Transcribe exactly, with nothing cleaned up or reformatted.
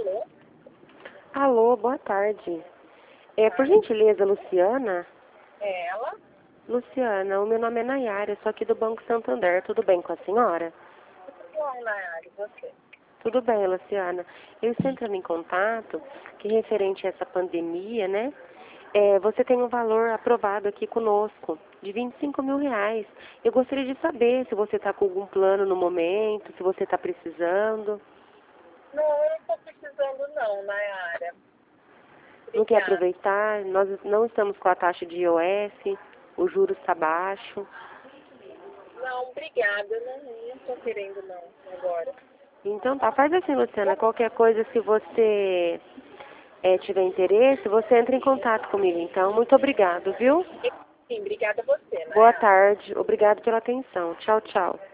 Alô? Alô, boa tarde. É, por gentileza, Luciana? É ela? Luciana, o meu nome é Nayara, eu sou aqui do Banco Santander. Tudo bem com a senhora? Bom, Nayara, e você? Tudo bem, Luciana. Eu estou entrando em contato que referente a essa pandemia, né? É, você tem um valor aprovado aqui conosco, de vinte e cinco mil reais. Eu gostaria de saber se você está com algum plano no momento, se você está precisando. Não, eu não estou precisando não, Nayara. Não quer Obrigada. aproveitar? Nós não estamos com a taxa de I O S, o juros está baixo. Não, obrigada. Eu não estou querendo não, agora. Então tá, faz assim, Luciana, qualquer coisa, se você é, tiver interesse, você entra em contato comigo. Então, muito obrigado, viu? Sim, obrigada a você, Boa Nayara. tarde, obrigado pela atenção. Tchau, tchau.